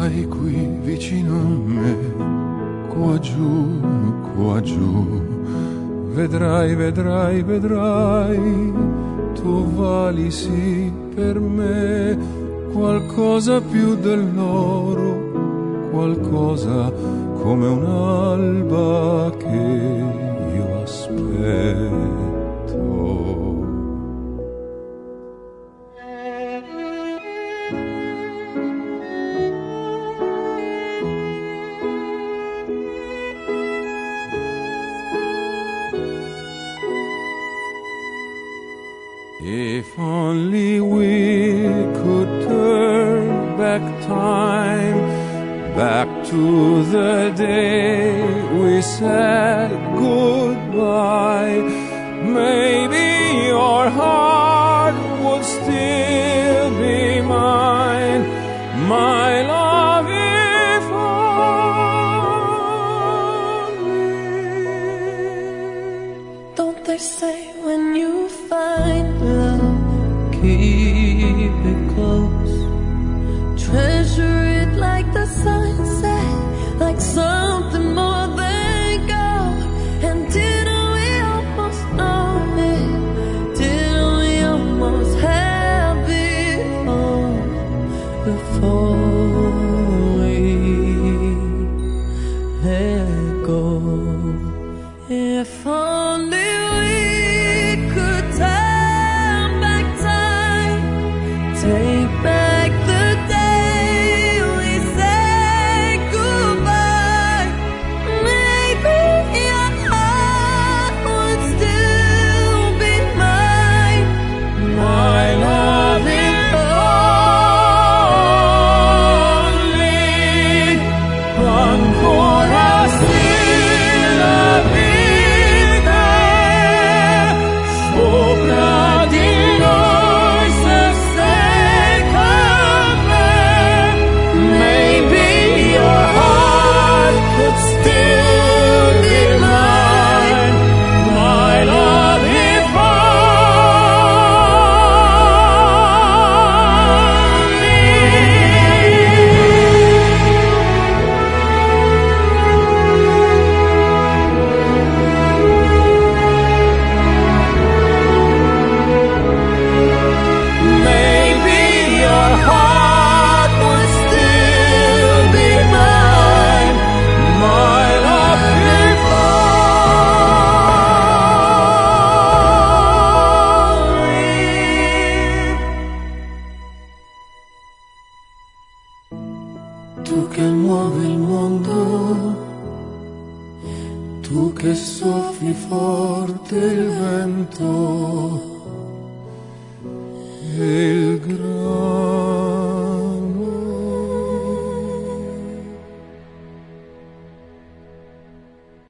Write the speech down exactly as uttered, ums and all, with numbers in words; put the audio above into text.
stai qui vicino a me, qua giù, qua giù. Vedrai, vedrai, vedrai, tu vali sì per me qualcosa più dell'oro, qualcosa come un'alba che io aspetto. If only we could turn back time, back to the day we said goodbye, maybe your heart would still be mine, my love, if only. Don't they say when you find keep it close, treasure it like the sunset, like something more than gold. And didn't we almost know it? Didn't we almost have it all before we let go? If only take back the day we said goodbye, maybe your heart would still be mine, my love, if only ancora sì la vita sopra di noi se tu che muovi il mondo, tu che soffi forte il vento e